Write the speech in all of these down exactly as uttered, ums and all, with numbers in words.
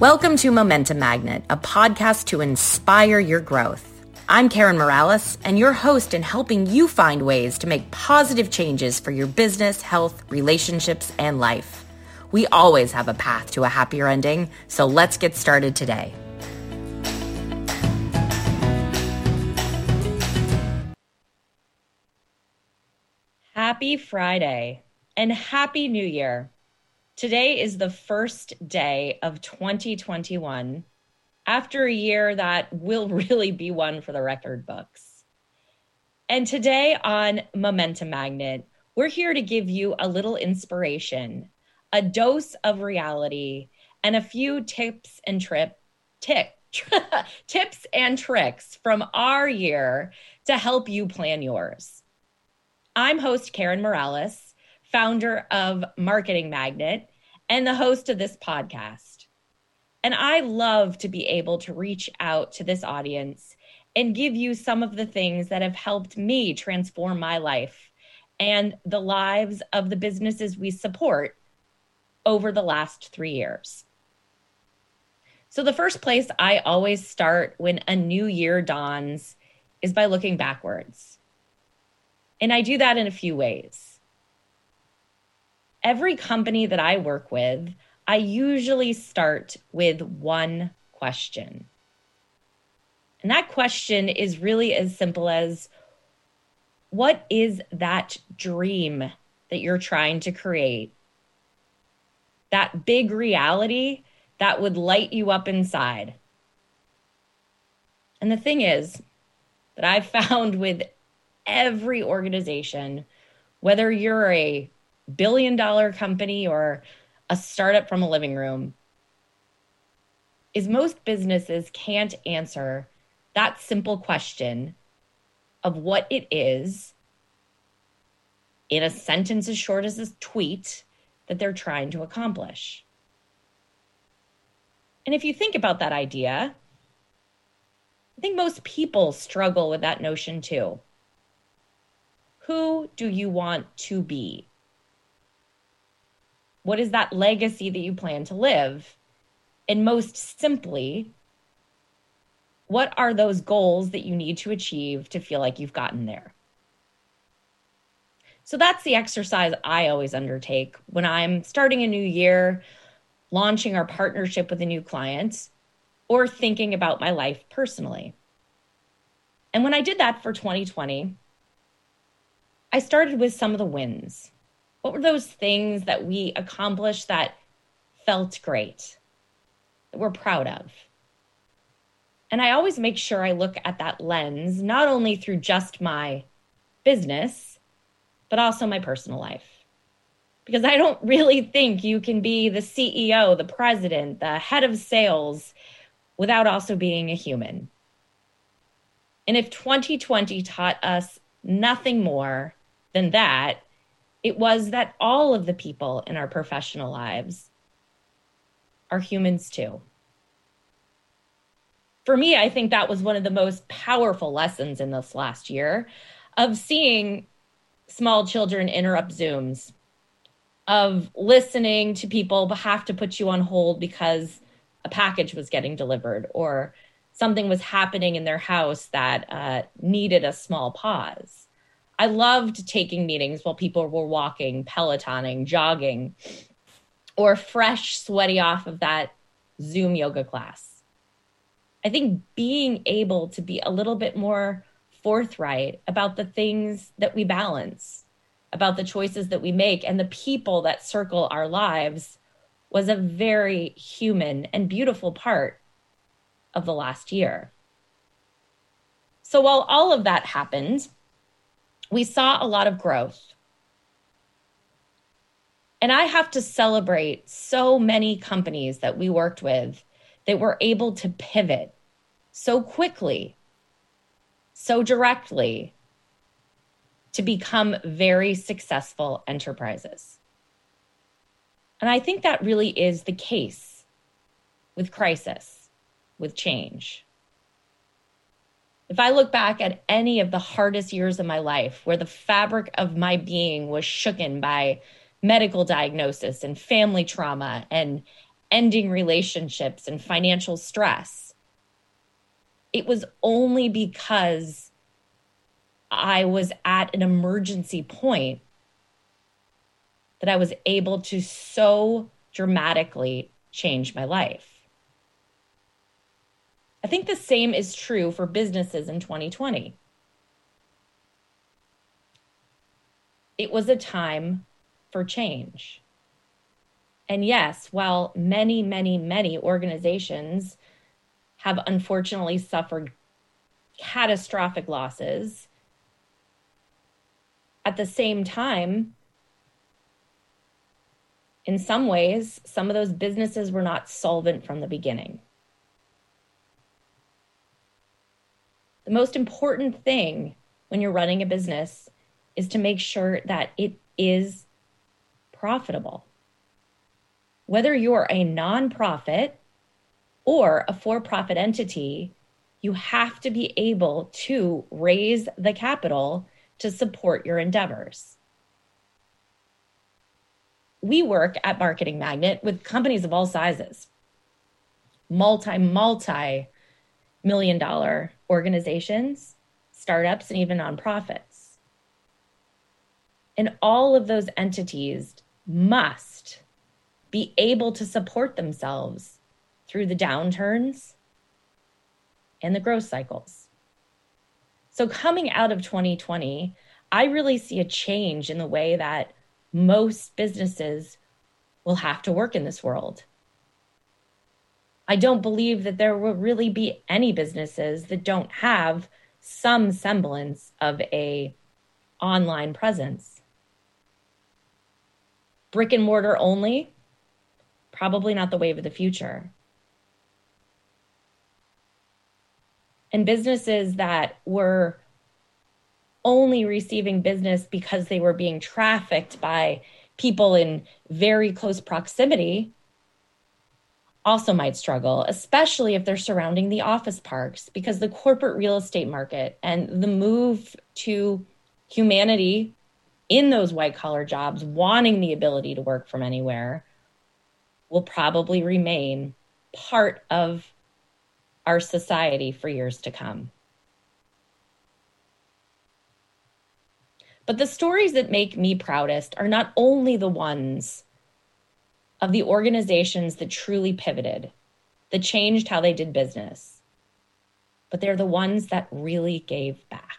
Welcome to Momentum Magnet, a podcast to inspire your growth. I'm Karen Morales, and your host in helping you find ways to make positive changes for your business, health, relationships, and life. We always have a path to a happier ending, so let's get started today. Happy Friday and Happy New Year. Today is the first day of twenty twenty-one, after a year that will really be one for the record books. And today on Momentum Magnet, we're here to give you a little inspiration, a dose of reality, and a few tips and trip, tick, tips and tricks from our year to help you plan yours. I'm host Karen Morales, founder of Marketing Magnet and the host of this podcast. And I love to be able to reach out to this audience and give you some of the things that have helped me transform my life and the lives of the businesses we support over the last three years. So the first place I always start when a new year dawns is by looking backwards. And I do that in a few ways. Every company that I work with, I usually start with one question. And that question is really as simple as, what is that dream that you're trying to create? That big reality that would light you up inside. And the thing is that I've found with every organization, whether you're a billion dollar company or a startup from a living room, is most businesses can't answer that simple question of what it is in a sentence as short as a tweet that they're trying to accomplish. And if you think about that idea, I think most people struggle with that notion too. Who do you want to be? What is that legacy that you plan to live? And most simply, what are those goals that you need to achieve to feel like you've gotten there? So that's the exercise I always undertake when I'm starting a new year, launching our partnership with a new client, or thinking about my life personally. And when I did that for twenty twenty, I started with some of the wins. What were those things that we accomplished that felt great, that we're proud of? And I always make sure I look at that lens, not only through just my business, but also my personal life. Because I don't really think you can be the C E O, the president, the head of sales without also being a human. And if twenty twenty taught us nothing more than that, it was that all of the people in our professional lives are humans too. For me, I think that was one of the most powerful lessons in this last year of seeing small children interrupt Zooms, of listening to people have to put you on hold because a package was getting delivered or something was happening in their house that uh, needed a small pause. I loved taking meetings while people were walking, Pelotoning, jogging, or fresh, sweaty off of that Zoom yoga class. I think being able to be a little bit more forthright about the things that we balance, about the choices that we make, and the people that circle our lives was a very human and beautiful part of the last year. So while all of that happened, we saw a lot of growth. And I have to celebrate so many companies that we worked with that were able to pivot so quickly, so directly, to become very successful enterprises. And I think that really is the case with crisis, with change. If I look back at any of the hardest years of my life where the fabric of my being was shooken by medical diagnosis and family trauma and ending relationships and financial stress, it was only because I was at an emergency point that I was able to so dramatically change my life. I think the same is true for businesses in twenty twenty. It was a time for change. And yes, while many, many, many organizations have unfortunately suffered catastrophic losses, at the same time, in some ways, some of those businesses were not solvent from the beginning. The most important thing when you're running a business is to make sure that it is profitable. Whether you're a nonprofit or a for-profit entity, you have to be able to raise the capital to support your endeavors. We work at Marketing Magnet with companies of all sizes, multi, multi million dollar organizations, startups, and even nonprofits. And all of those entities must be able to support themselves through the downturns and the growth cycles. So coming out of twenty twenty, I really see a change in the way that most businesses will have to work in this world. I don't believe that there will really be any businesses that don't have some semblance of a online presence. Brick and mortar only, probably not the wave of the future. And businesses that were only receiving business because they were being trafficked by people in very close proximity also might struggle, especially if they're surrounding the office parks, because the corporate real estate market and the move to humanity in those white collar jobs, wanting the ability to work from anywhere, will probably remain part of our society for years to come. But the stories that make me proudest are not only the ones of the organizations that truly pivoted, that changed how they did business, but they're the ones that really gave back.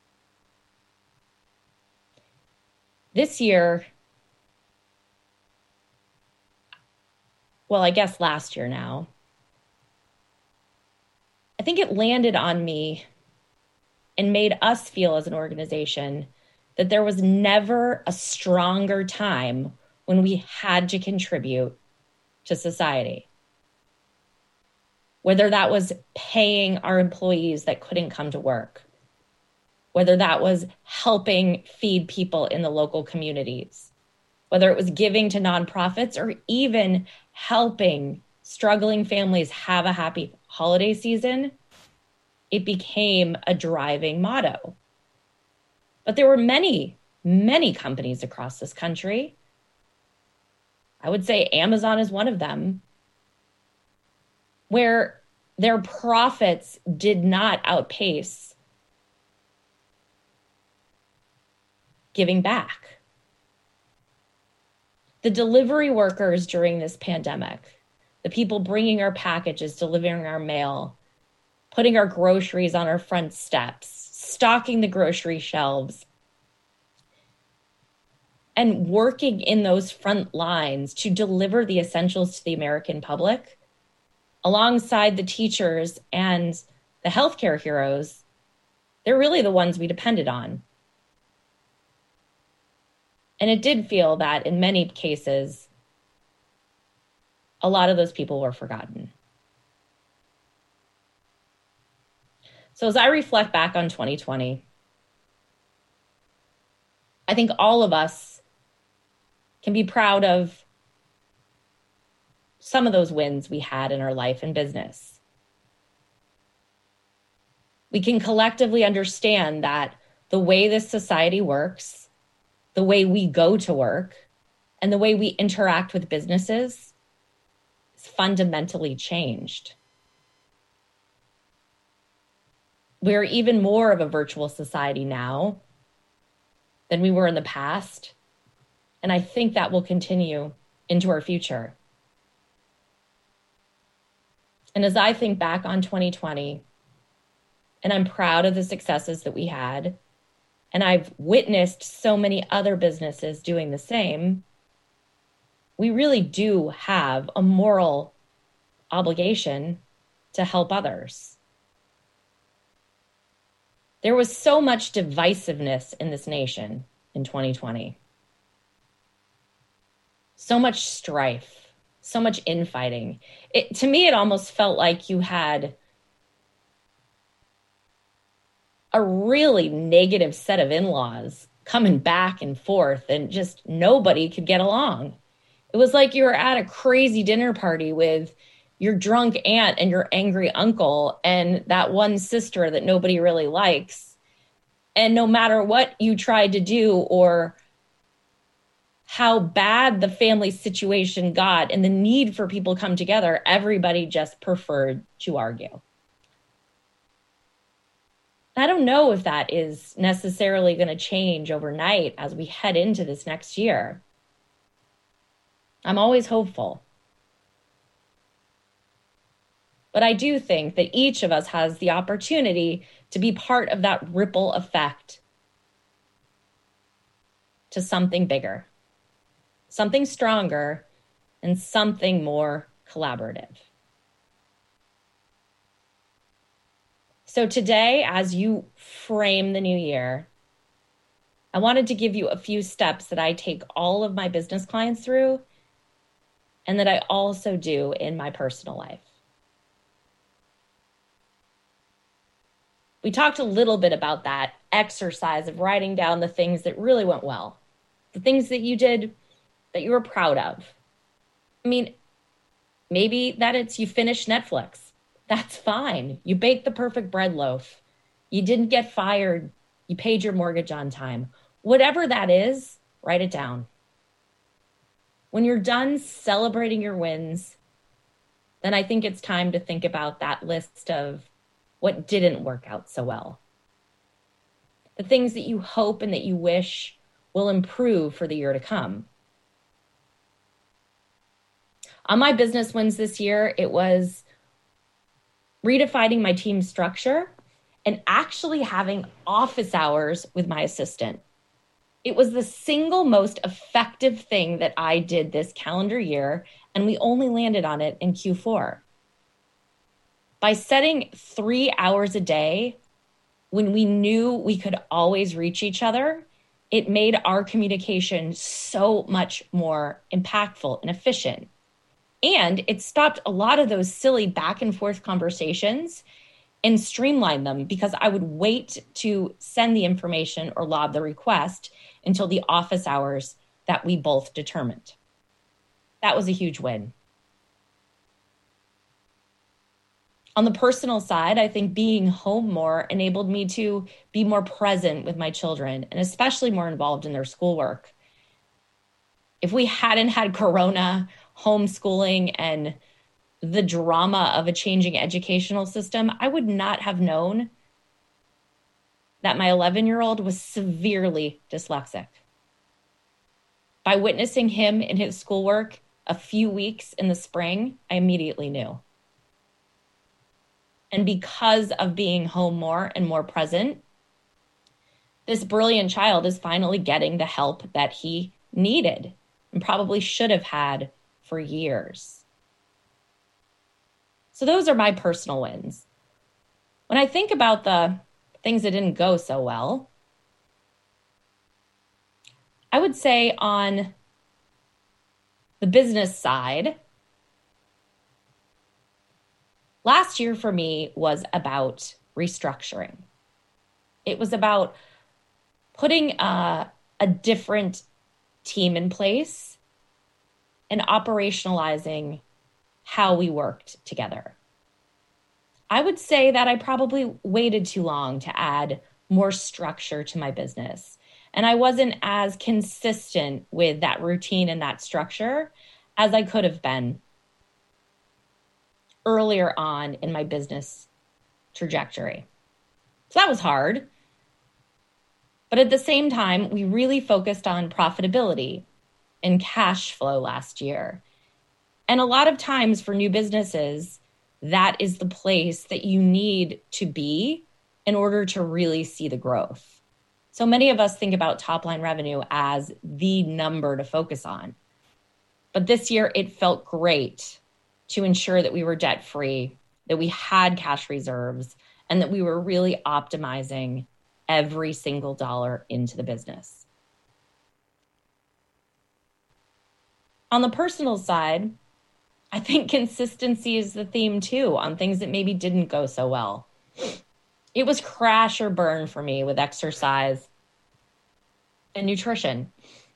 This year, well, I guess last year now, I think it landed on me and made us feel as an organization that there was never a stronger time when we had to contribute to society. Whether that was paying our employees that couldn't come to work, whether that was helping feed people in the local communities, whether it was giving to nonprofits or even helping struggling families have a happy holiday season, it became a driving motto. But there were many, many companies across this country. I would say Amazon is one of them, where their profits did not outpace giving back. The delivery workers during this pandemic, the people bringing our packages, delivering our mail, putting our groceries on our front steps, stocking the grocery shelves, and working in those front lines to deliver the essentials to the American public, alongside the teachers and the healthcare heroes, they're really the ones we depended on. And it did feel that in many cases, a lot of those people were forgotten. So as I reflect back on twenty twenty, I think all of us can be proud of some of those wins we had in our life and business. We can collectively understand that the way this society works, the way we go to work, and the way we interact with businesses is fundamentally changed. We're even more of a virtual society now than we were in the past. And I think that will continue into our future. And as I think back on twenty twenty, and I'm proud of the successes that we had, and I've witnessed so many other businesses doing the same, we really do have a moral obligation to help others. There was so much divisiveness in this nation in twenty twenty. So much strife, so much infighting. It, to me, it almost felt like you had a really negative set of in-laws coming back and forth, and just nobody could get along. It was like you were at a crazy dinner party with your drunk aunt and your angry uncle and that one sister that nobody really likes. And no matter what you tried to do or how bad the family situation got and the need for people to come together, everybody just preferred to argue. I don't know if that is necessarily going to change overnight as we head into this next year. I'm always hopeful. But I do think that each of us has the opportunity to be part of that ripple effect to something bigger, something stronger, and something more collaborative. So today, as you frame the new year, I wanted to give you a few steps that I take all of my business clients through and that I also do in my personal life. We talked a little bit about that exercise of writing down the things that really went well, the things that you did that you were proud of. I mean, maybe that it's you finished Netflix. That's fine. You baked the perfect bread loaf. You didn't get fired. You paid your mortgage on time. Whatever that is, write it down. When you're done celebrating your wins, then I think it's time to think about that list of what didn't work out so well. The things that you hope and that you wish will improve for the year to come. On my business wins this year, it was redefining my team structure and actually having office hours with my assistant. It was the single most effective thing that I did this calendar year, and we only landed on it in Q four. By setting three hours a day when we knew we could always reach each other, it made our communication so much more impactful and efficient. And it stopped a lot of those silly back and forth conversations and streamlined them because I would wait to send the information or lob the request until the office hours that we both determined. That was a huge win. On the personal side, I think being home more enabled me to be more present with my children and especially more involved in their schoolwork. If we hadn't had Corona, homeschooling, and the drama of a changing educational system, I would not have known that my eleven-year-old was severely dyslexic. By witnessing him in his schoolwork a few weeks in the spring, I immediately knew. And because of being home more and more present, this brilliant child is finally getting the help that he needed and probably should have had for years. So those are my personal wins. When I think about the things that didn't go so well, I would say on the business side, last year for me was about restructuring. It was about putting a, a different team in place and operationalizing how we worked together. I would say that I probably waited too long to add more structure to my business. And I wasn't as consistent with that routine and that structure as I could have been. earlier on in my business trajectory. So that was hard. But at the same time, we really focused on profitability and cash flow last year. And a lot of times for new businesses, that is the place that you need to be in order to really see the growth. So many of us think about top line revenue as the number to focus on. But this year, it felt great to ensure that we were debt free, that we had cash reserves, and that we were really optimizing every single dollar into the business. On the personal side, I think consistency is the theme too on things that maybe didn't go so well. It was crash or burn for me with exercise and nutrition.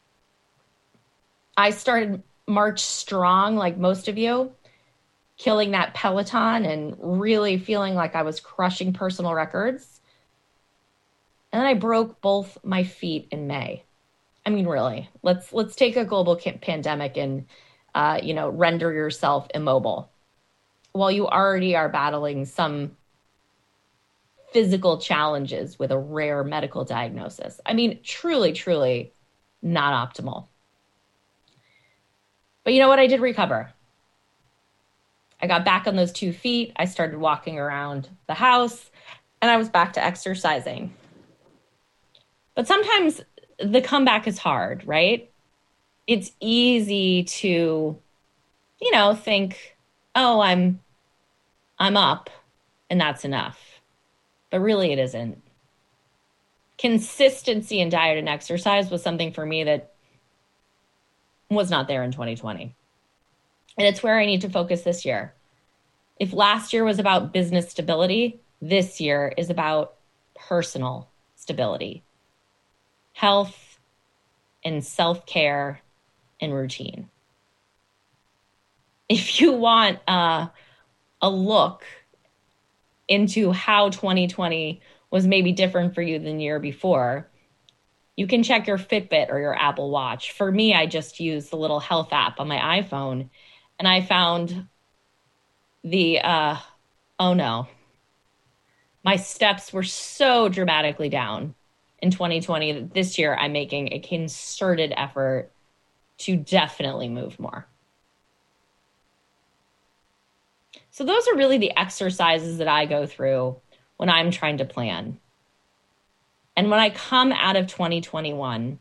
I started March strong, like most of you, killing that Peloton and really feeling like I was crushing personal records. And then I broke both my feet in May. I mean, really, let's let's take a global pandemic and, uh, you know, render yourself immobile while you already are battling some physical challenges with a rare medical diagnosis. I mean, truly, truly not optimal. But you know what? I did recover. I got back on those two feet. I started walking around the house and I was back to exercising. But sometimes the comeback is hard, right? It's easy to, you know, think, oh, I'm, I'm up and that's enough. But really it isn't. Consistency in diet and exercise was something for me that was not there in twenty twenty. And it's where I need to focus this year. If last year was about business stability, this year is about personal stability, health and self-care and routine. If you want uh, a look into how twenty twenty was maybe different for you than the year before, you can check your Fitbit or your Apple Watch. For me, I just use the little health app on my iPhone, and I found the, uh, oh no, my steps were so dramatically down in twenty twenty that this year I'm making a concerted effort to definitely move more. So those are really the exercises that I go through when I'm trying to plan. And when I come out of twenty twenty-one,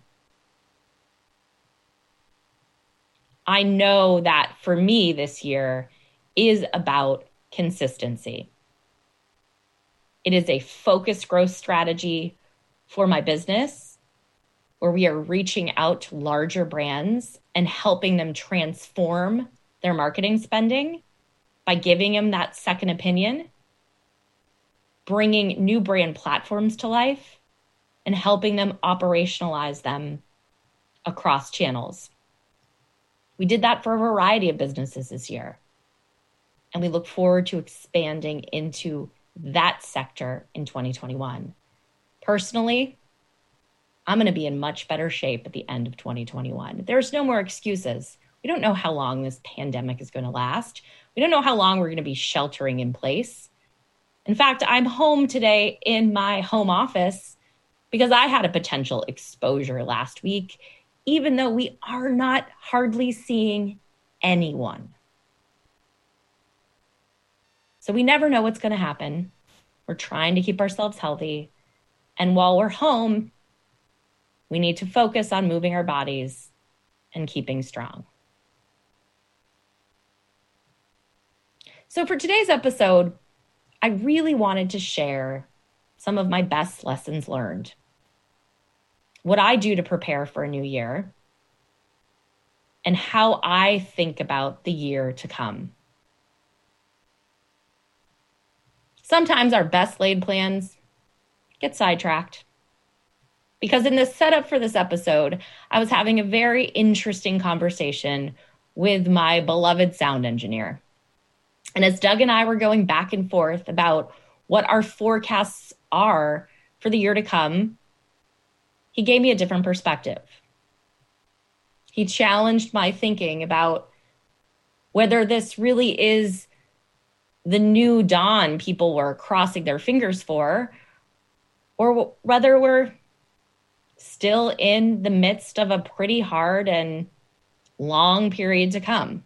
I know that for me this year is about consistency. It is a focused growth strategy for my business where we are reaching out to larger brands and helping them transform their marketing spending by giving them that second opinion, bringing new brand platforms to life, and helping them operationalize them across channels. We did that for a variety of businesses this year, and we look forward to expanding into that sector in twenty twenty-one. Personally, I'm going to be in much better shape at the end of twenty twenty-one. There's no more excuses. We don't know how long this pandemic is going to last. We don't know how long we're going to be sheltering in place. In fact, I'm home today in my home office because I had a potential exposure last week, even though we are not hardly seeing anyone. So we never know what's going to happen. We're trying to keep ourselves healthy. And while we're home, we need to focus on moving our bodies and keeping strong. So for today's episode, I really wanted to share some of my best lessons learned, what I do to prepare for a new year, and how I think about the year to come. Sometimes our best laid plans get sidetracked. Because in the setup for this episode, I was having a very interesting conversation with my beloved sound engineer. And as Doug and I were going back and forth about what our forecasts are for the year to come, he gave me a different perspective. He challenged my thinking about whether this really is the new dawn people were crossing their fingers for, or whether we're still in the midst of a pretty hard and long period to come.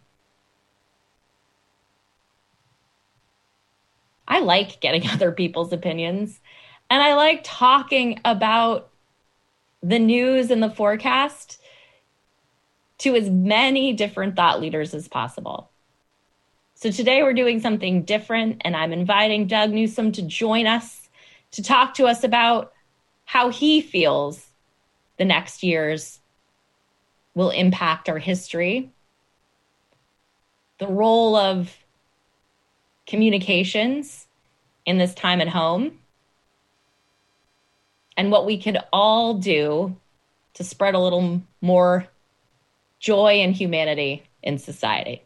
I like getting other people's opinions, and I like talking about the news and the forecast to as many different thought leaders as possible. So today we're doing something different, and I'm inviting Doug Newsome to join us to talk to us about how he feels the next years will impact our history, the role of communications in this time at home, and what we could all do to spread a little more joy and humanity in society.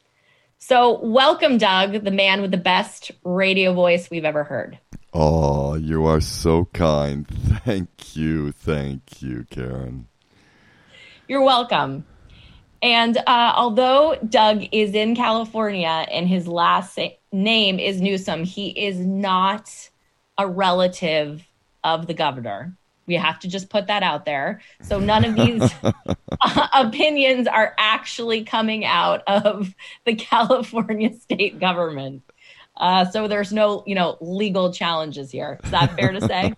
So welcome, Doug, the man with the best radio voice we've ever heard. Oh, you are so kind. Thank you. Thank you, Karen. You're welcome. And uh, although Doug is in California and his last name is Newsome, he is not a relative of the governor. We have to just put that out there. So none of these opinions are actually coming out of the California state government. Uh, so there's no, you know, legal challenges here. Is that fair to say?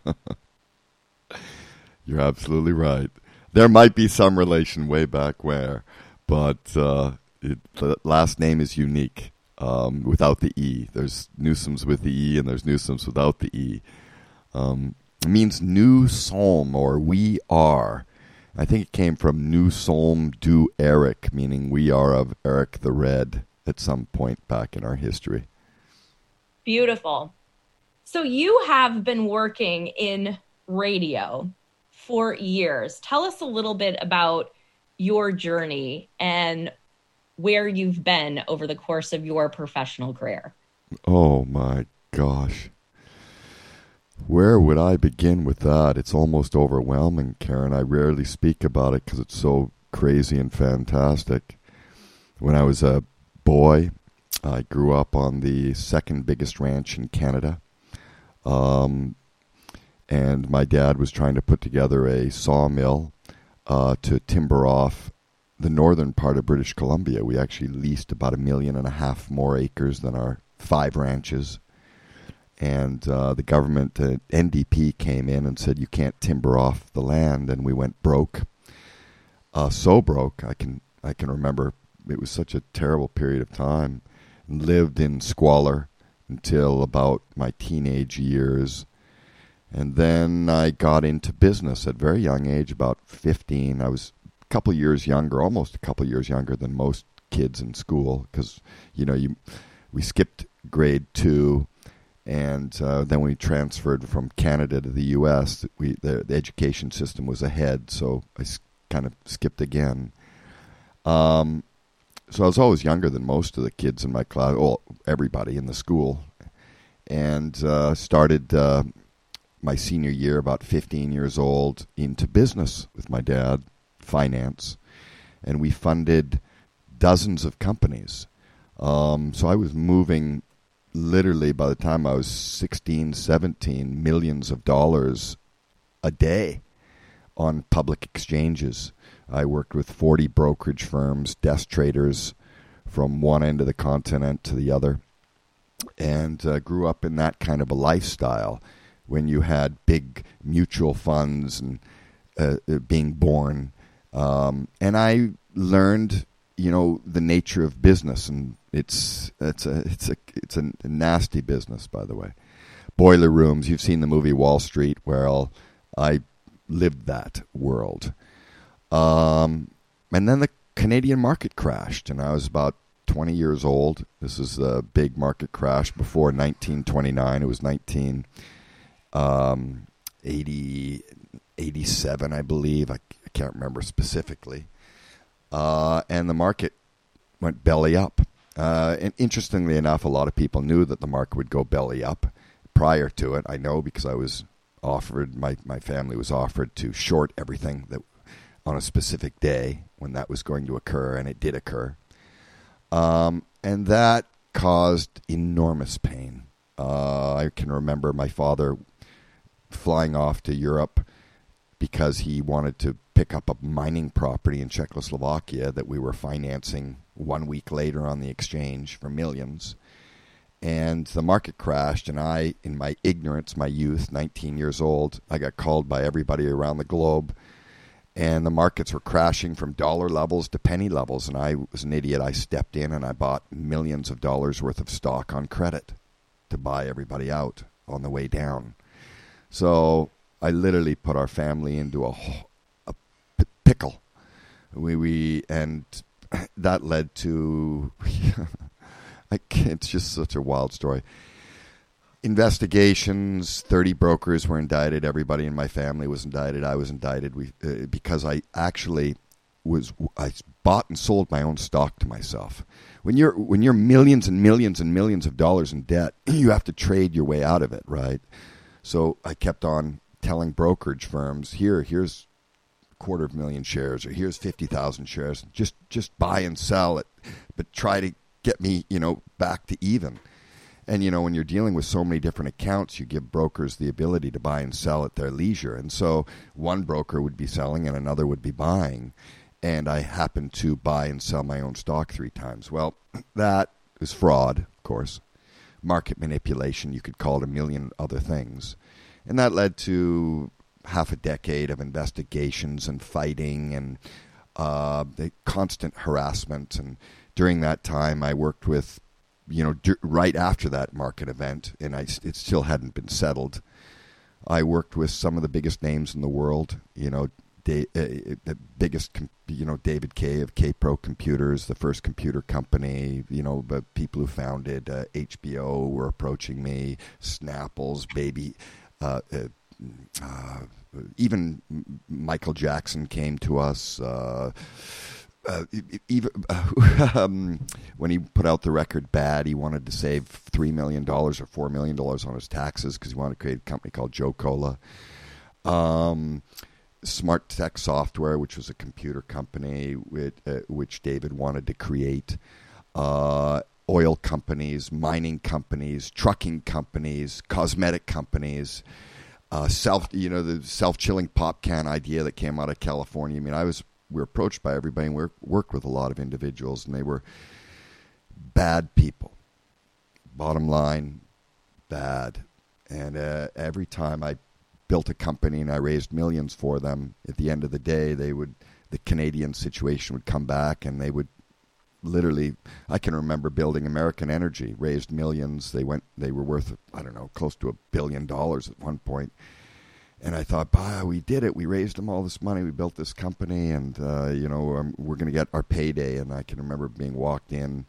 You're absolutely right. There might be some relation way back where, but uh, it, the last name is unique um, without the E. There's Newsomes with the E and there's Newsomes without the E. Um, it means new psalm or we are. I think it came from New Psalm du Eric, meaning we are of Eric the Red at some point back in our history. Beautiful. So you have been working in radio for years. Tell us a little bit about your journey and where you've been over the course of your professional career. Oh my gosh. Where would I begin with that? It's almost overwhelming, Karen. I rarely speak about it because it's so crazy and fantastic. When I was a boy, I grew up on the second biggest ranch in Canada. Um, and my dad was trying to put together a sawmill uh, to timber off the northern part of British Columbia. We actually leased about a million and a half more acres than our five ranches. And uh, the government, uh, N D P, came in and said, you can't timber off the land. And we went broke. Uh, so broke, I can I can remember it was such a terrible period of time. Lived in squalor until about my teenage years. And then I got into business at a very young age, about fifteen. I was a couple years younger, almost a couple years younger than most kids in school because, you know, you we skipped grade two. And uh, then we transferred from Canada to the U S We the, the education system was ahead, so I s- kind of skipped again. Um, so I was always younger than most of the kids in my class, well, everybody in the school, and uh, started uh, my senior year, about fifteen years old, into business with my dad, finance, and we funded dozens of companies. Um, so I was moving. Literally, by the time I was sixteen, seventeen, millions of dollars a day on public exchanges. I worked with forty brokerage firms, desk traders from one end of the continent to the other, and uh, grew up in that kind of a lifestyle when you had big mutual funds and uh, being born. Um, and I learned, you know, the nature of business, and It's it's a it's a it's a nasty business, by the way. Boiler rooms. You've seen the movie Wall Street, where I'll, I lived that world. Um, and then the Canadian market crashed, and I was about twenty years old. This is a big market crash before nineteen twenty-nine. It was nineteen eighty, eighty-seven, I believe. I, I can't remember specifically. Uh, and the market went belly up. Uh, and interestingly enough, a lot of people knew that the market would go belly up prior to it. I know because I was offered, my, my family was offered to short everything that on a specific day when that was going to occur, and it did occur. Um, and that caused enormous pain. Uh, I can remember my father flying off to Europe because he wanted to pick up a mining property in Czechoslovakia that we were financing one week later on the exchange for millions. And the market crashed, and I, in my ignorance, my youth, nineteen years old, I got called by everybody around the globe, and the markets were crashing from dollar levels to penny levels, and I was an idiot. I stepped in and I bought millions of dollars worth of stock on credit to buy everybody out on the way down. So I literally put our family into a, a p- pickle. We, we and that led to... I can't, it's just such a wild story. Investigations, thirty brokers were indicted. Everybody in my family was indicted. I was indicted we, uh, because I actually was I bought and sold my own stock to myself. When you're when you're millions and millions and millions of dollars in debt, you have to trade your way out of it, right? So I kept on telling brokerage firms, here, here's a quarter of a million shares, or here's fifty thousand shares. Just just buy and sell it, but try to get me, you know, back to even. And, you know, when you're dealing with so many different accounts, you give brokers the ability to buy and sell at their leisure. And so one broker would be selling and another would be buying. And I happened to buy and sell my own stock three times. Well, that is fraud, of course. Market manipulation, you could call it a million other things. And that led to half a decade of investigations and fighting and uh, the constant harassment. And during that time, I worked with, you know, d- right after that market event, and I, it still hadn't been settled. I worked with some of the biggest names in the world, you know, da- uh, the biggest, com- you know, David Kay of K-Pro Computers, the first computer company, you know, the people who founded uh, H B O were approaching me, Snapple's, Baby, uh, uh, uh, even Michael Jackson came to us. Uh, Uh, even uh, um, when he put out the record Bad, he wanted to save three million dollars or four million dollars on his taxes because he wanted to create a company called Joe Cola. Um, Smart Tech Software, which was a computer company with, uh, which David wanted to create. Uh, oil companies, mining companies, trucking companies, cosmetic companies. Uh, self, you know, the self-chilling pop can idea that came out of California. I mean, I was... we were approached by everybody, and we worked with a lot of individuals, and they were bad people. Bottom line, bad. And uh, every time I built a company and I raised millions for them, at the end of the day, they would, the Canadian situation would come back, and they would literally, I can remember building American Energy, raised millions. They went, they were worth, I don't know, close to a billion dollars at one point. And I thought, bah, we did it. We raised them all this money. We built this company, and, uh, you know, um, we're going to get our payday. And I can remember being walked in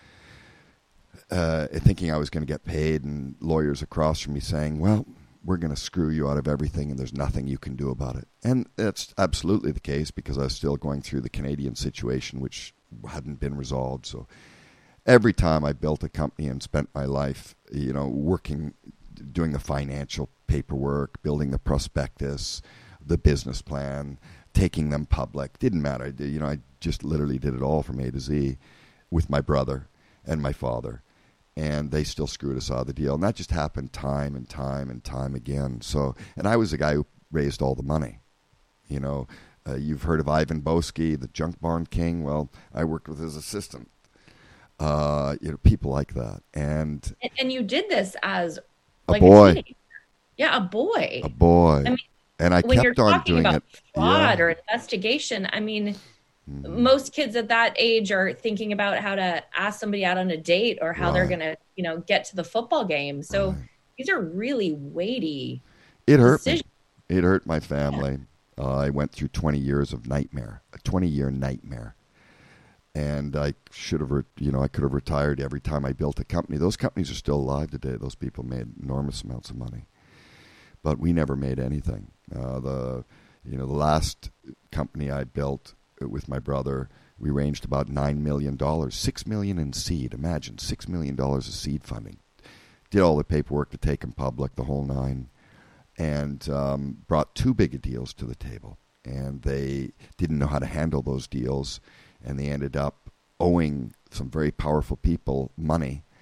uh, thinking I was going to get paid, and lawyers across from me saying, well, we're going to screw you out of everything, and there's nothing you can do about it. And that's absolutely the case, because I was still going through the Canadian situation, which hadn't been resolved. So every time I built a company and spent my life, you know, working, doing the financial paperwork, building the prospectus, the business plan, taking them public. Didn't matter. You know, I just literally did it all from A to Z with my brother and my father. And they still screwed us out of the deal. And that just happened time and time and time again. So, and I was the guy who raised all the money. You know, uh, you've heard of Ivan Boesky, the junk barn king. Well, I worked with his assistant. Uh, you know, people like that. And and, and you did this as a like boy. A teenager. Yeah, a boy. A boy. I mean, and I when kept you're on talking doing about it. fraud Yeah. or investigation, I mean, Mm-hmm. most kids at that age are thinking about how to ask somebody out on a date or how Right. they're going to, you know, get to the football game. So Right. these are really weighty It hurt decisions. me. It hurt my family. Yeah. Uh, I went through twenty years of nightmare, a twenty-year nightmare. And I should have, re- you know, I could have retired every time I built a company. Those companies are still alive today. Those people made enormous amounts of money. But we never made anything. Uh, the, you know, the last company I built with my brother, we ranged about nine million dollars, six million dollars in seed. Imagine, six million dollars of seed funding. Did all the paperwork to take them public, the whole nine, and um, brought two big deals to the table. And they didn't know how to handle those deals, and they ended up owing some very powerful people money.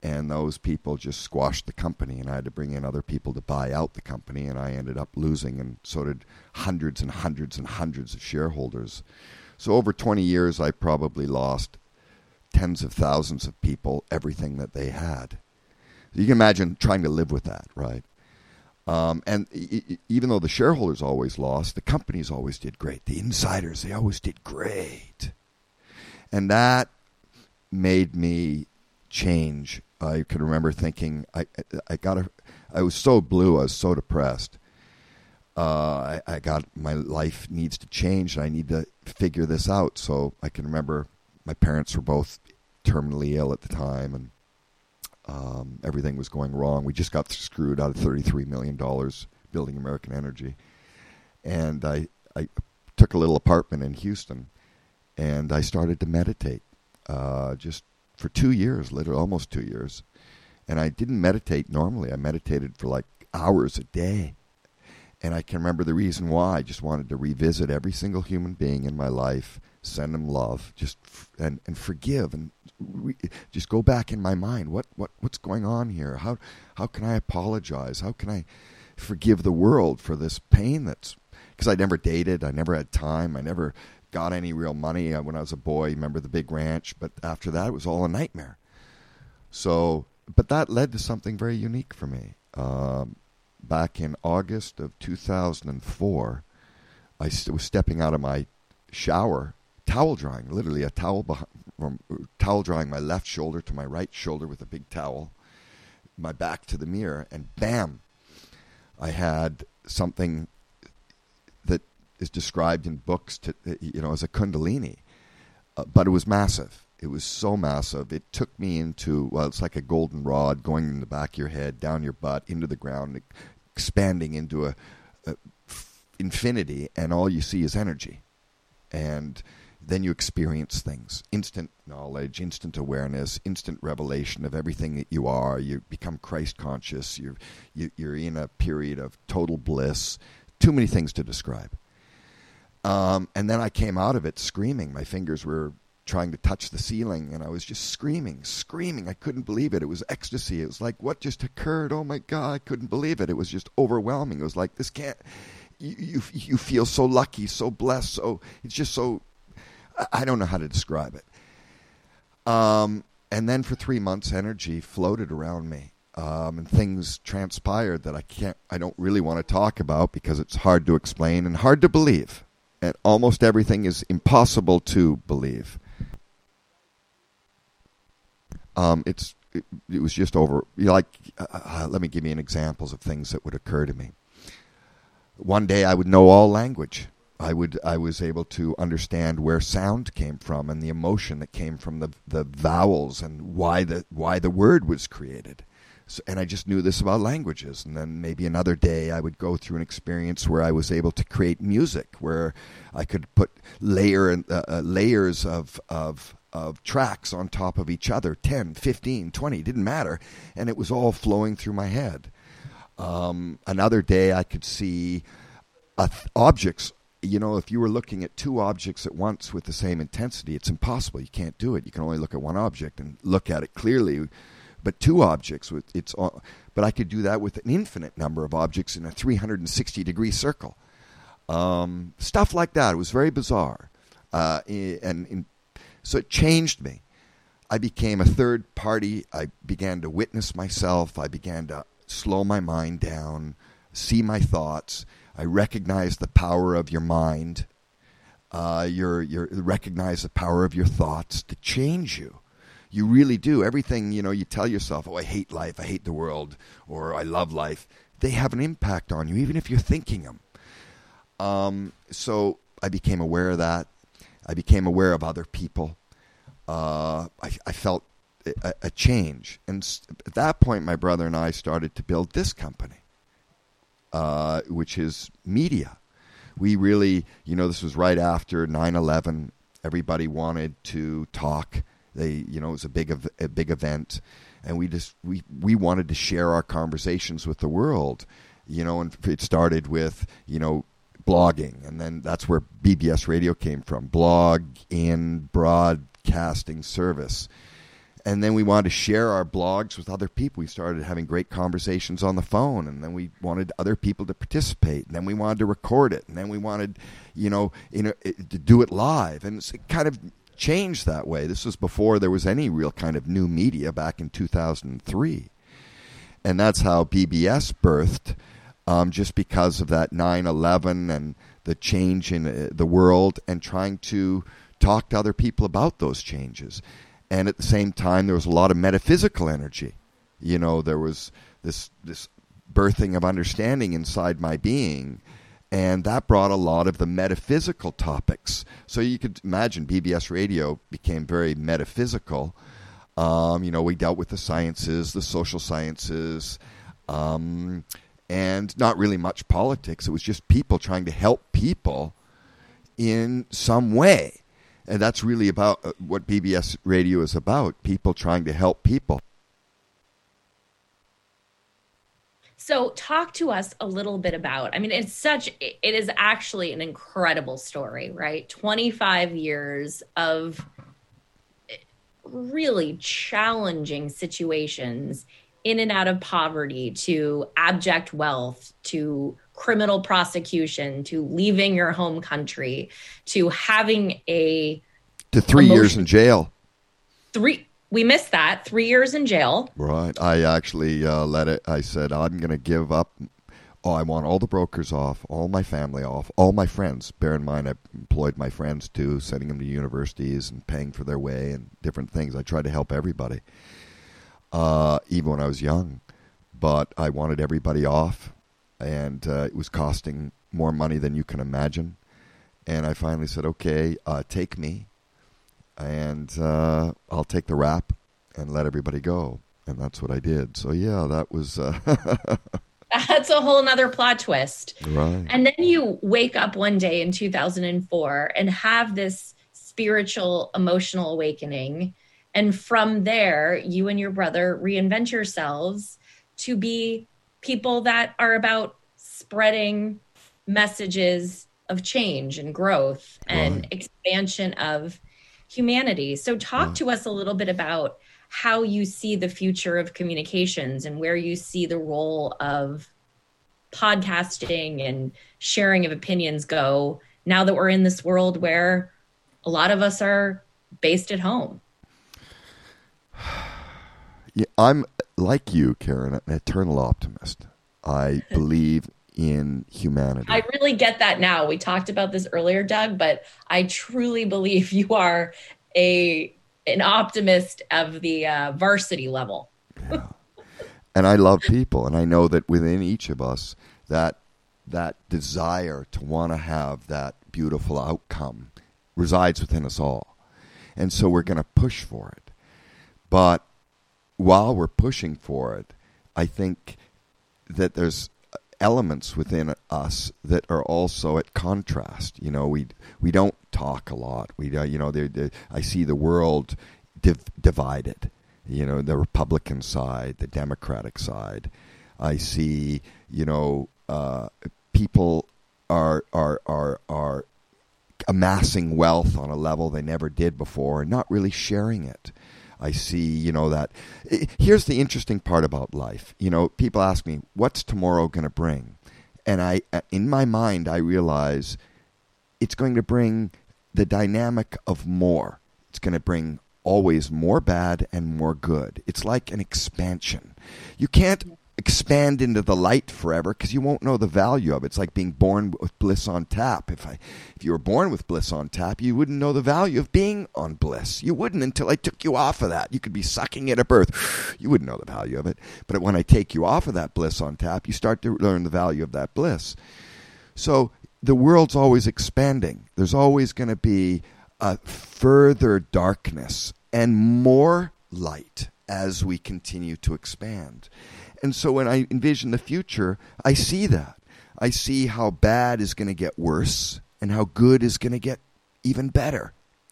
and those people just squashed the company, and I had to bring in other people to buy out the company, and I ended up losing, and so did hundreds and hundreds and hundreds of shareholders. So over twenty years, I probably lost tens of thousands of people everything that they had. You can imagine trying to live with that, right? Um, and e- even though the shareholders always lost, the companies always did great. The insiders, they always did great. And that made me change. I can remember thinking, I, I got a, I was so blue, I was so depressed. Uh, I, I got, my life needs to change, and I need to figure this out. So I can remember my parents were both terminally ill at the time, and um, everything was going wrong. We just got screwed out of thirty-three million dollars building American Energy. And I, I took a little apartment in Houston, and I started to meditate uh, just for two years, literally almost two years. And I didn't meditate normally. I meditated for like hours a day. And I can remember the reason why. I just wanted to revisit every single human being in my life, send them love, just f- and, and forgive, and re- just go back in my mind. What what what's going on here? How how can I apologize? How can I forgive the world for this pain that's... Because I never dated. I never had time. I never got any real money when I was a boy. Remember the big ranch? But after that, it was all a nightmare. So, but that led to something very unique for me. Um, back in August of two thousand four, I was stepping out of my shower, towel drying, literally a towel behind, from, towel drying my left shoulder to my right shoulder with a big towel, my back to the mirror, and bam, I had something that is described in books to, you know, as a kundalini, uh, but it was massive. It was so massive. It took me into, well, it's like a golden rod going in the back of your head, down your butt, into the ground, expanding into a, a infinity, and all you see is energy. And then you experience things. Instant knowledge, instant awareness, instant revelation of everything that you are. You become Christ conscious. You're, you, you're in a period of total bliss. Too many things to describe. Um, and then I came out of it screaming. My fingers were trying to touch the ceiling, and I was just screaming, screaming. I couldn't believe it. It was ecstasy. It was like, what just occurred? Oh, my God, I couldn't believe it. It was just overwhelming. It was like, this can't... You, you, you feel so lucky, so blessed, so... It's just so... I don't know how to describe it. Um, and then for three months, energy floated around me. Um, and things transpired that I can't... I don't really want to talk about because it's hard to explain and hard to believe. And almost everything is impossible to believe. Um, it's it, it was just over. You know, like, uh, let me give you an examples of things that would occur to me. One day, I would know all language. I would I was able to understand where sound came from and the emotion that came from the the vowels and why the why the word was created. So, and I just knew this about languages. And then maybe another day I would go through an experience where I was able to create music, where I could put layer uh, uh, layers of of of tracks on top of each other, ten, fifteen, twenty, didn't matter. And it was all flowing through my head. Um, another day I could see uh, objects. You know, if you were looking at two objects at once with the same intensity, it's impossible. You can't do it. You can only look at one object and look at it clearly. But two objects, with it's all, but I could do that with an infinite number of objects in a three hundred sixty degree circle. Um, stuff like that. It was very bizarre. Uh, and, and so it changed me. I became a third party. I began to witness myself. I began to slow my mind down, see my thoughts. I recognized the power of your mind. Uh, you're, you're, recognize the power of your thoughts to change you. You really do. Everything, you know, you tell yourself, oh, I hate life, I hate the world, or I love life. They have an impact on you, even if you're thinking them. Um, so I became aware of that. I became aware of other people. Uh, I, I felt a, a change. And at that point, my brother and I started to build this company, uh, which is media. We really, you know, this was right after nine eleven. Everybody wanted to talk. They, you know, it was a big, a big event, and we just we, we wanted to share our conversations with the world, you know. And it started with, you know, blogging, and then that's where B B S Radio came from. Blog in broadcasting service, And then we wanted to share our blogs with other people. We started having great conversations on the phone, and then we wanted other people to participate. And then we wanted to record it, and then we wanted, you know, you know, to do it live. And it kind of changed that way. This was before there was any real kind of new media back in two thousand three. And that's how B B S birthed, um, just because of that nine eleven and the change in the world, and trying to talk to other people about those changes. And at the same time, there was a lot of metaphysical energy. You know, there was this this birthing of understanding inside my being, and that brought a lot of the metaphysical topics. So you could imagine B B S Radio became very metaphysical. Um, you know, we dealt with the sciences, the social sciences, um, and not really much politics. It was just people trying to help people in some way. And that's really about uh, what B B S Radio is about, people trying to help people. So talk to us a little bit about, I mean, it's such, it is actually an incredible story, right? twenty-five years of really challenging situations, in and out of poverty, to abject wealth, to criminal prosecution, to leaving your home country, to having a... To three emotion- years in jail. Three... We missed that. Three years in jail. Right. I actually uh, let it... I said, I'm going to give up... Oh, I want all the brokers off, all my family off, all my friends. Bear in mind, I employed my friends too, sending them to universities and paying for their way and different things. I tried to help everybody, uh, even when I was young. But I wanted everybody off, and uh, it was costing more money than you can imagine. And I finally said, okay, uh, take me, and uh, I'll take the rap and let everybody go. And that's what I did. So, yeah, that was... Uh, That's a whole nother plot twist. Right. And then you wake up one day in two thousand four and have this spiritual, emotional awakening. And from there, you and your brother reinvent yourselves to be people that are about spreading messages of change and growth and Right. expansion of humanity. So talk Right. to us a little bit about how you see the future of communications and where you see the role of podcasting and sharing of opinions go now that we're in this world where a lot of us are based at home. Yeah, I'm like you, Karen, an eternal optimist. I believe in humanity. I really get that now. We talked about this earlier, Doug, but I truly believe you are a an optimist of the uh, varsity level. Yeah. And I love people, and I know that within each of us, that that desire to want to have that beautiful outcome resides within us all. And so we're going to push for it. But while we're pushing for it, I think that there's elements within us that are also at contrast. You know, we we don't talk a lot. We, uh, you know, they're, they're, I see the world div- divided. You know, the Republican side, the Democratic side. I see, you know, uh, people are are are are amassing wealth on a level they never did before and not really sharing it. I see, you know, that. Here's the interesting part about life. You know, people ask me, what's tomorrow going to bring? And I, in my mind, I realize it's going to bring the dynamic of more. It's going to bring always more bad and more good. It's like an expansion. You can't expand into the light forever because you won't know the value of it. It's like being born with bliss on tap. If I, if you were born with bliss on tap, you wouldn't know the value of being on bliss. You wouldn't until I took you off of that. You could be sucking it at birth. You wouldn't know the value of it. But when I take you off of that bliss on tap, you start to learn the value of that bliss. So the world's always expanding. There's always going to be a further darkness and more light as we continue to expand. And so when I envision the future, I see that. I see how bad is going to get worse and how good is going to get even better.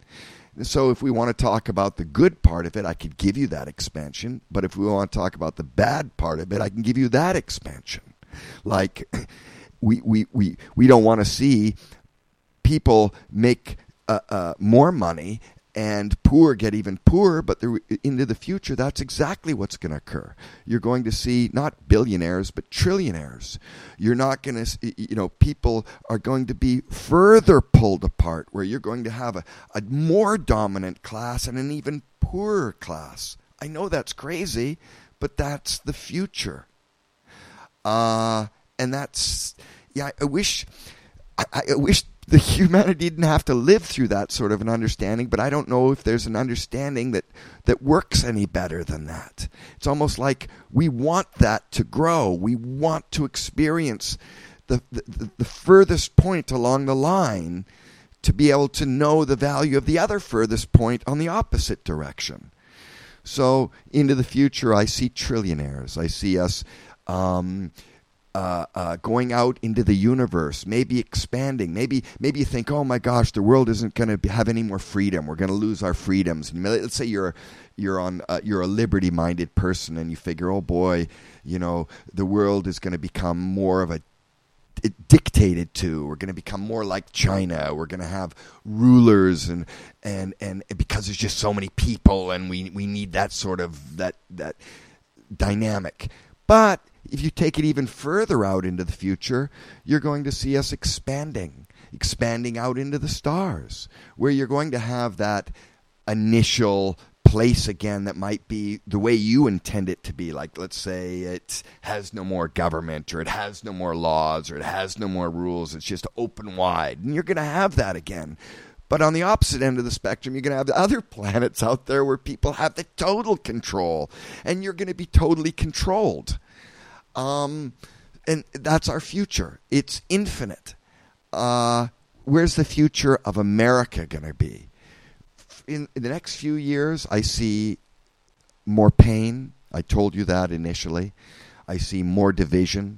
And so if we want to talk about the good part of it, I could give you that expansion. But if we want to talk about the bad part of it, I can give you that expansion. Like we we we, we don't want to see people make uh, uh, more money and poor get even poorer, but the, into the future, that's exactly what's going to occur. You're going to see not billionaires, but trillionaires. You're not going to, you know, people are going to be further pulled apart, where you're going to have a, a more dominant class and an even poorer class. I know that's crazy, but that's the future. Uh, and that's, yeah, I wish, I, I wish the humanity didn't have to live through that sort of an understanding, but I don't know if there's an understanding that, that works any better than that. It's almost like we want that to grow. We want to experience the, the, the furthest point along the line to be able to know the value of the other furthest point on the opposite direction. So into the future, I see trillionaires. I see us um, uh, uh, going out into the universe, maybe expanding. Maybe maybe you think, oh my gosh, the world isn't going to have any more freedom. We're going to lose our freedoms. And let's say you're you're on uh, you're a liberty-minded person, and you figure, oh boy, you know, the world is going to become more of a It dictated to. We're going to become more like China. We're going to have rulers, and and and because there's just so many people, and we we need that sort of that that dynamic. But if you take it even further out into the future, you're going to see us expanding, expanding out into the stars, where you're going to have that initial place again that might be the way you intend it to be. Like, let's say it has no more government, or it has no more laws, or it has no more rules. It's just open wide. And you're going to have that again. But on the opposite end of the spectrum, you're going to have the other planets out there where people have the total control, and you're going to be totally controlled. Um, and that's our future. It's infinite. Uh, where's the future of America going to be? In, in the next few years, I see more pain. I told you that initially. I see more division.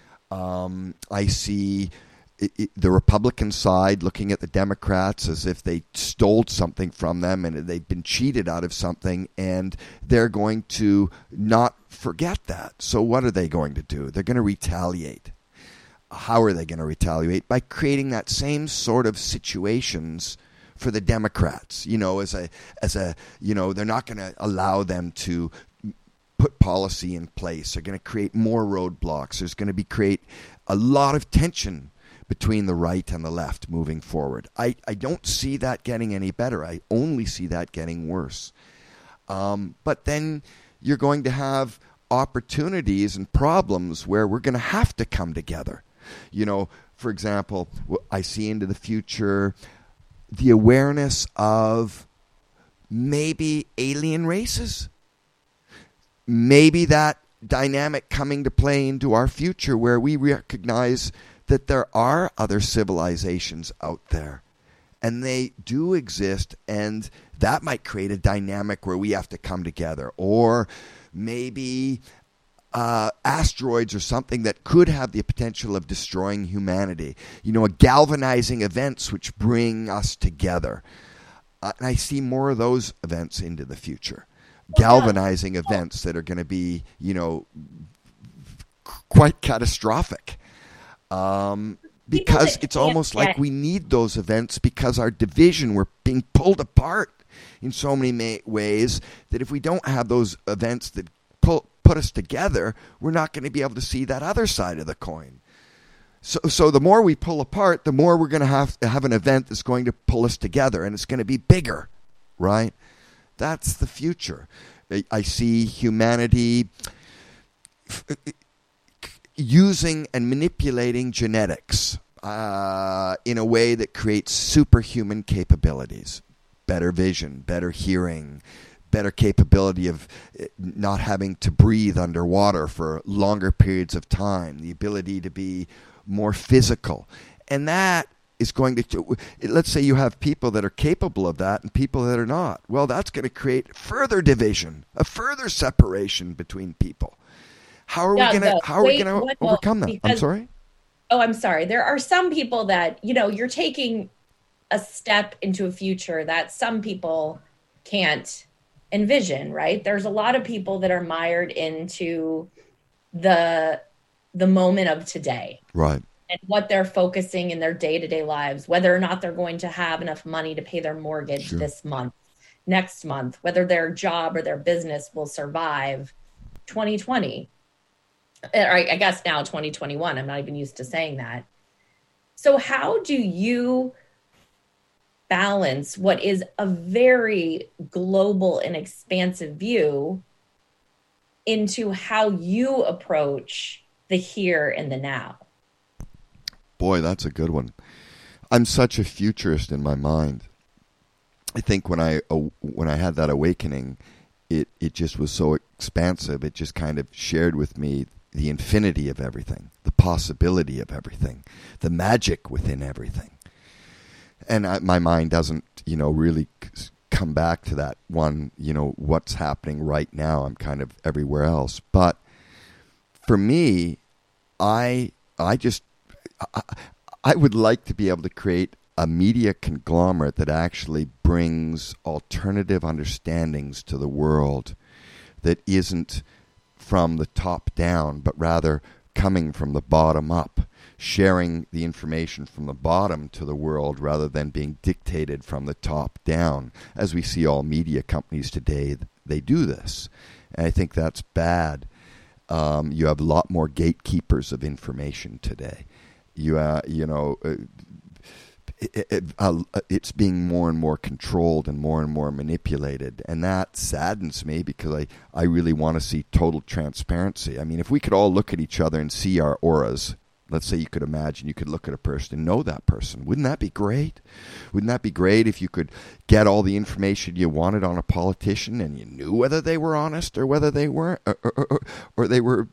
Um, I see it, it, the Republican side looking at the Democrats as if they stole something from them and they've been cheated out of something, and they're going to not forget that. So what are they going to do? They're going to retaliate. How are they going to retaliate? By creating that same sort of situations for the Democrats, you know, as a, as a, you know, they're not going to allow them to put policy in place. They're going to create more roadblocks. There's going to be create a lot of tension between the right and the left moving forward. I, I don't see that getting any better. I only see that getting worse. Um, but then you're going to have opportunities and problems where we're going to have to come together. You know, for example, I see into the future the awareness of maybe alien races. Maybe that dynamic coming to play into our future where we recognize that there are other civilizations out there. And they do exist, and that might create a dynamic where we have to come together. Or maybe Uh, asteroids or something that could have the potential of destroying humanity. You know, a galvanizing events which bring us together. Uh, and I see more of those events into the future. Galvanizing yeah. events that are going to be, you know, quite catastrophic. Um, because it's almost like we need those events because our division, we're being pulled apart in so many ma- ways that if we don't have those events that pull put us together, we're not going to be able to see that other side of the coin. So so the more we pull apart, the more we're going to have to have an event that's going to pull us together, and it's going to be bigger, right? That's the future. I, I see humanity using and manipulating genetics uh, in a way that creates superhuman capabilities, better vision, better hearing, better capability of not having to breathe underwater for longer periods of time, the ability to be more physical. And that is going to, let's say you have people that are capable of that and people that are not. Well, that's going to create further division, a further separation between people. How are yeah, we going to, how are wait, we going to overcome that? Because, I'm sorry? Oh, I'm sorry. There are some people that, you know, you're taking a step into a future that some people can't envision, right? There's a lot of people that are mired into the the moment of today, right? And what they're focusing in their day-to-day lives, whether or not they're going to have enough money to pay their mortgage sure. this month, next month, whether their job or their business will survive twenty twenty. Or I guess now twenty twenty-one. I'm not even used to saying that. So how do you balance what is a very global and expansive view into how you approach the here and the now? Boy, that's a good one. I'm such a futurist in my mind. I think when I uh, when I had that awakening, it, it just was so expansive. It just kind of shared with me the infinity of everything, the possibility of everything, the magic within everything. And I, my mind doesn't, you know, really c- come back to that one, you know, what's happening right now. I'm kind of everywhere else. But for me, I I just, I, I would like to be able to create a media conglomerate that actually brings alternative understandings to the world that isn't from the top down, but rather coming from the bottom up, sharing the information from the bottom to the world rather than being dictated from the top down. As we see all media companies today, they do this. And I think that's bad. Um, you have a lot more gatekeepers of information today. You, uh, you know, uh, it, it, uh, it's being more and more controlled and more and more manipulated. And that saddens me because I, I really want to see total transparency. I mean, if we could all look at each other and see our auras, let's say you could imagine you could look at a person and know that person. Wouldn't that be great? Wouldn't that be great if you could get all the information you wanted on a politician and you knew whether they were honest or whether they weren't, or, or, or, or they were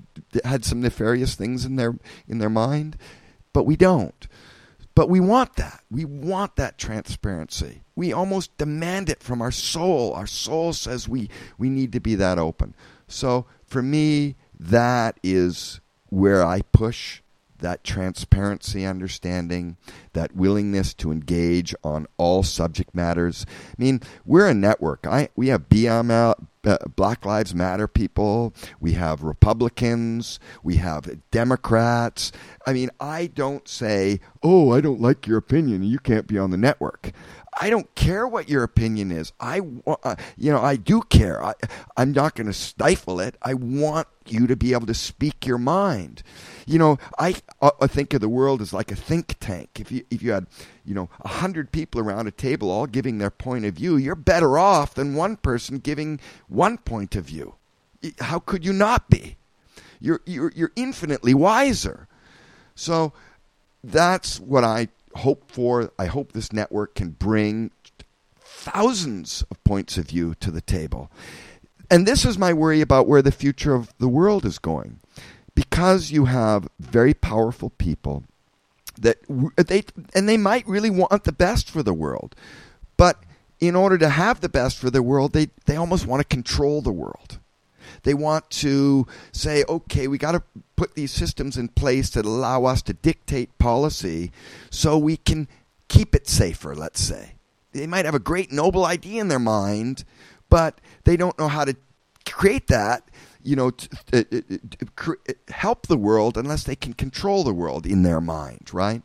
had some nefarious things in their in their mind? But we don't. But we want that. We want that transparency. We almost demand it from our soul. Our soul says we, we need to be that open. So for me, that is where I push that transparency understanding, that willingness to engage on all subject matters. I mean, we're a network. I we have B M L, uh, Black Lives Matter people. We have Republicans. We have Democrats. I mean, I don't say, oh, I don't like your opinion. You can't be on the network. I don't care what your opinion is. I, uh, you know, I do care. I, I'm not going to stifle it. I want you to be able to speak your mind. You know, I, I think of the world as like a think tank. If you if you had, you know, a hundred people around a table all giving their point of view, you're better off than one person giving one point of view. How could you not be? You're you're you're infinitely wiser. So that's what I hope for. I hope this network can bring thousands of points of view to the table. And this is my worry about where the future of the world is going. Because you have very powerful people that they and they might really want the best for the world. But in order to have the best for the world, they, they almost want to control the world. They want to say, okay, we got to put these systems in place that allow us to dictate policy so we can keep it safer, let's say. They might have a great noble idea in their mind, but they don't know how to create that, you know, to, uh, uh, uh, help the world unless they can control the world in their mind, right?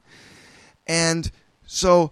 And so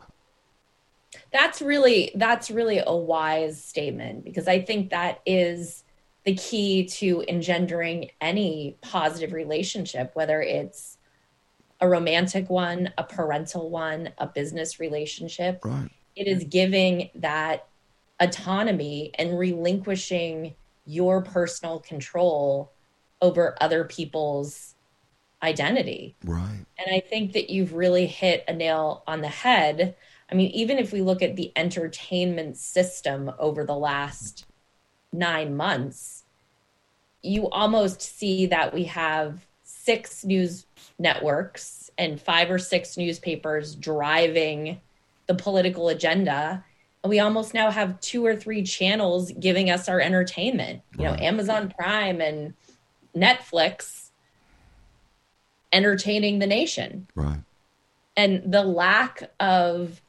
that's really that's really a wise statement, because I think that is the key to engendering any positive relationship, whether it's a romantic one, a parental one, a business relationship. Right. It is giving that autonomy and relinquishing your personal control over other people's identity. Right. And I think that you've really hit a nail on the head. I mean, even if we look at the entertainment system over the last nine months, you almost see that we have six news networks and five or six newspapers driving the political agenda. And we almost now have two or three channels giving us our entertainment. You know, Amazon Prime and Netflix entertaining the nation. Right. And the lack of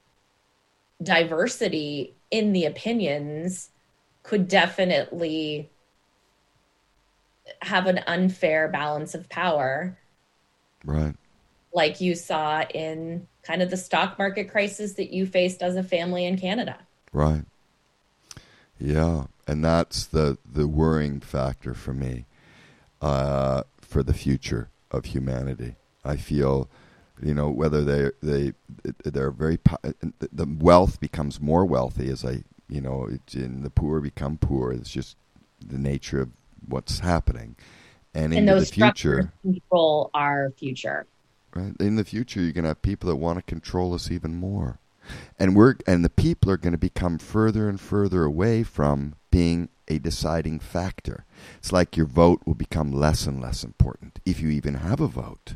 diversity in the opinions could definitely have an unfair balance of power. Right. Like you saw in kind of the stock market crisis that you faced as a family in Canada. Right. Yeah, and that's the, the worrying factor for me, uh, for the future of humanity. I feel, you know, whether they they they're very the wealth becomes more wealthy as I, you know, it, and the poor become poor. It's just the nature of what's happening, and, and into those the future control our future. Right, in the future, you're going to have people that want to control us even more. And we're and the people are going to become further and further away from being a deciding factor. It's like your vote will become less and less important, if you even have a vote.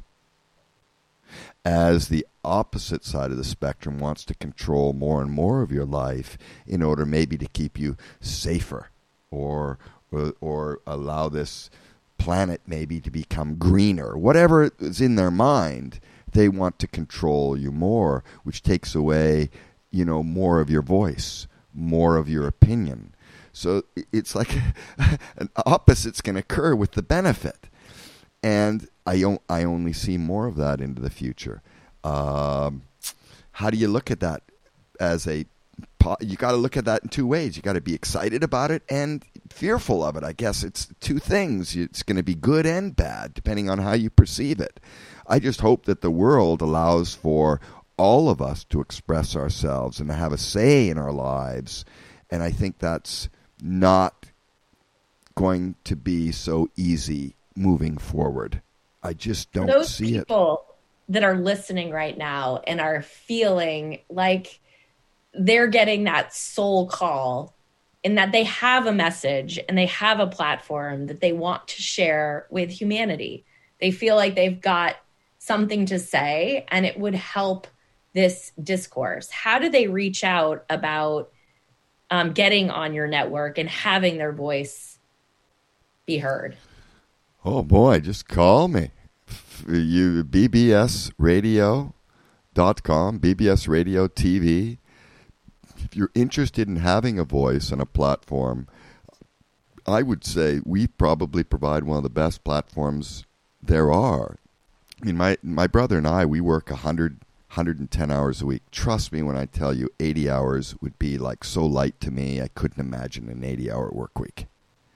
As the opposite side of the spectrum wants to control more and more of your life in order maybe to keep you safer, or or, or allow this planet maybe to become greener. Whatever is in their mind, they want to control you more, which takes away, you know, more of your voice, more of your opinion. So it's like an opposite's going to occur with the benefit. And I, o- I only see more of that into the future. Um, how do you look at that as a you got to look at that in two ways. You got to be excited about it and fearful of it. I guess it's two things. It's going to be good and bad, depending on how you perceive it. I just hope that the world allows for all of us to express ourselves and to have a say in our lives. And I think that's not going to be so easy moving forward. I just don't Those see it. Those people that are listening right now and are feeling like they're getting that soul call, and that they have a message and they have a platform that they want to share with humanity. They feel like they've got something to say and it would help this discourse. How do they reach out about um, getting on your network and having their voice be heard? Oh boy, just call me. You b b s radio dot com, B B S Radio T V. If you're interested in having a voice and a platform, I would say we probably provide one of the best platforms there are. I mean, my, my brother and I, we work one hundred, one hundred ten hours a week. Trust me when I tell you eighty hours would be like so light to me, I couldn't imagine an eighty-hour work week.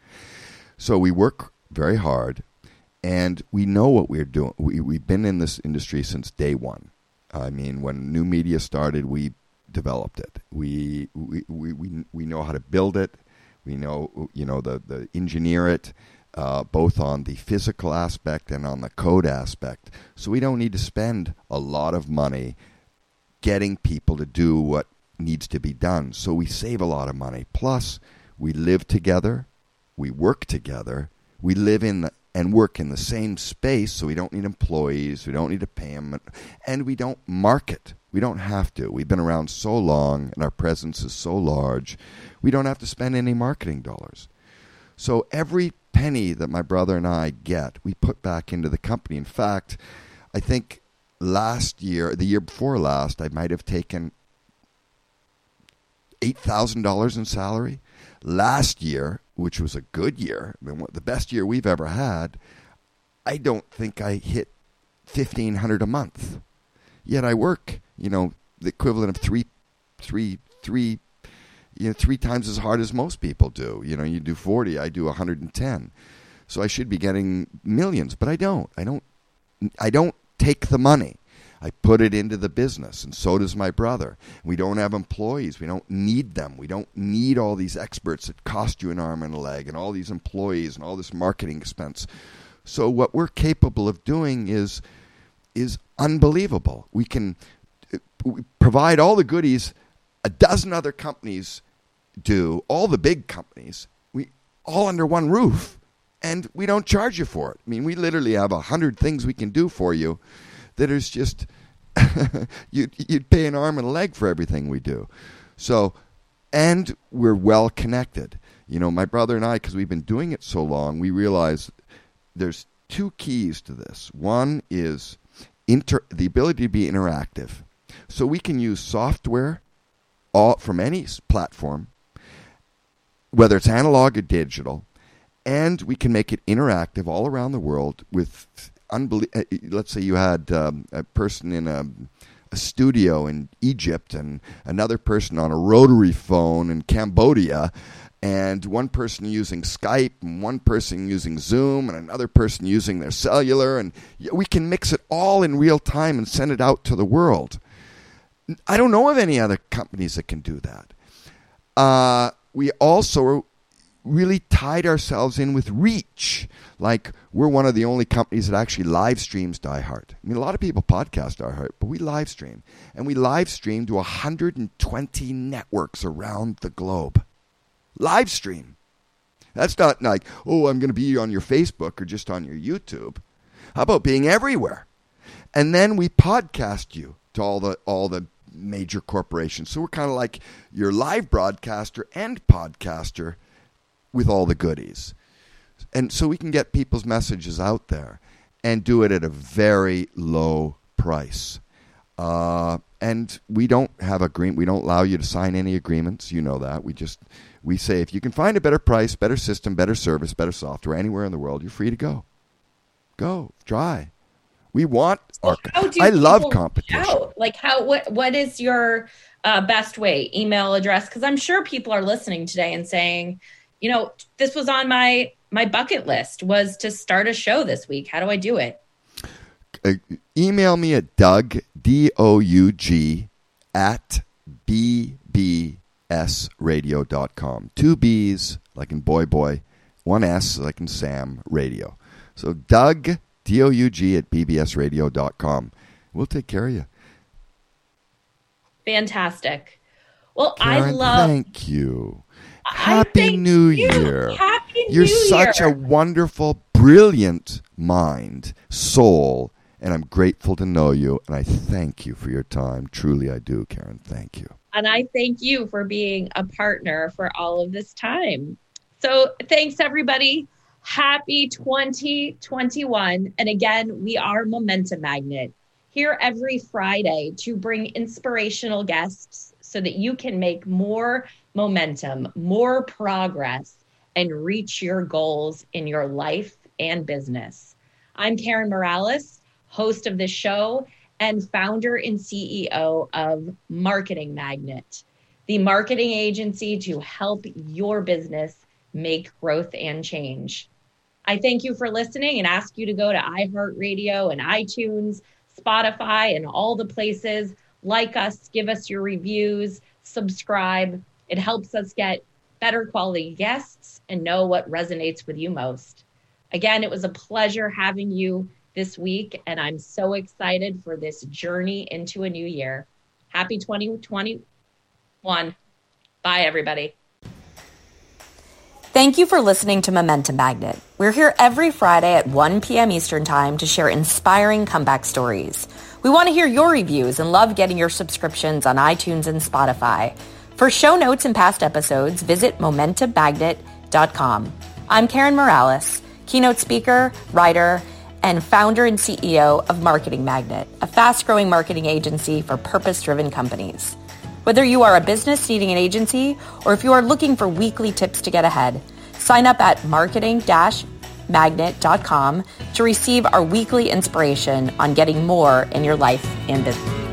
So we work very hard, and we know what we're doing. We, we've been in this industry since day one. I mean, when new media started, we developed it. We we, we we we know how to build it. We know you know the the engineer it, uh, both on the physical aspect and on the code aspect. So we don't need to spend a lot of money getting people to do what needs to be done. So we save a lot of money. Plus, we live together, we work together, we live in the, and work in the same space. So we don't need employees, we don't need to pay them, and we don't market. We don't have to. We've been around so long, and our presence is so large, we don't have to spend any marketing dollars. So every penny that my brother and I get, we put back into the company. In fact, I think last year, the year before last, I might have taken eight thousand dollars in salary. Last year, which was a good year, I mean, the best year we've ever had, I don't think I hit fifteen hundred dollars a month. Yet I work, you know, the equivalent of three, three, three, you know, three times as hard as most people do. You know, you do forty, I do one hundred ten. So I should be getting millions, but I don't. I don't. I don't take the money. I put it into the business, and so does my brother. We don't have employees. We don't need them. We don't need all these experts that cost you an arm and a leg, and all these employees and all this marketing expense. So what we're capable of doing is is unbelievable. We can we provide all the goodies a dozen other companies do, all the big companies, we all under one roof, and we don't charge you for it. I mean, we literally have a hundred things we can do for you that is just you'd, you'd pay an arm and a leg for everything we do. So, and we're well connected. You know, my brother and I, because we've been doing it so long, we realize there's two keys to this. One is Inter, the ability to be interactive. So we can use software all, from any platform, whether it's analog or digital, and we can make it interactive all around the world with, unbelie- let's say you had um, a person in a, a studio in Egypt and another person on a rotary phone in Cambodia, and one person using Skype and one person using Zoom and another person using their cellular, and we can mix it all in real time and send it out to the world. I don't know of any other companies that can do that. Uh, we also really tied ourselves in with reach. Like, we're one of the only companies that actually live streams DieHard. I mean, a lot of people podcast DieHard, but we live stream. And we live stream to one hundred twenty networks around the globe. Live stream. That's not like, oh, I'm going to be on your Facebook or just on your YouTube. How about being everywhere? And then we podcast you to all the all the major corporations. So we're kind of like your live broadcaster and podcaster with all the goodies. And so we can get people's messages out there and do it at a very low price. Uh, and we don't have agreement. We don't allow you to sign any agreements. You know that. We just we say if you can find a better price, better system, better service, better software anywhere in the world, you're free to go. Go try. We want our. How do I love people competition. out? Like how? What? What is your uh, best way? Email address? Because I'm sure people are listening today and saying, you know, this was on my my bucket list was to start a show this week. How do I do it? Uh, email me at Doug, D O U G, at B B S radio dot com. Two B's, like in boy, boy. One S, like in Sam, radio. So Doug, D O U G, at B B S radio dot com. We'll take care of you. Fantastic. Well, Karen, I love... thank you. I Happy thank New you. Year. Happy You're New such Year. a wonderful, brilliant mind, soul, and I'm grateful to know you, and I thank you for your time. Truly, I do, Karen. Thank you. And I thank you for being a partner for all of this time. So thanks, everybody. Happy twenty twenty-one. And again, we are Momentum Magnet, here every Friday to bring inspirational guests so that you can make more momentum, more progress, and reach your goals in your life and business. I'm Karen Morales, host of this show and founder and C E O of Marketing Magnet, the marketing agency to help your business make growth and change. I thank you for listening and ask you to go to iHeartRadio and iTunes, Spotify, and all the places. Like us, give us your reviews, subscribe. It helps us get better quality guests and know what resonates with you most. Again, it was a pleasure having you this week, and I'm so excited for this journey into a new year. Happy twenty twenty-one. Bye, everybody. Thank you for listening to Momentum Magnet. We're here every Friday at one p.m. Eastern Time to share inspiring comeback stories. We want to hear your reviews and love getting your subscriptions on iTunes and Spotify. For show notes and past episodes, visit momentum magnet dot com. I'm Karen Morales, keynote speaker, writer, and founder and C E O of Marketing Magnet, a fast-growing marketing agency for purpose-driven companies. Whether you are a business needing an agency or if you are looking for weekly tips to get ahead, sign up at marketing magnet dot com to receive our weekly inspiration on getting more in your life and business.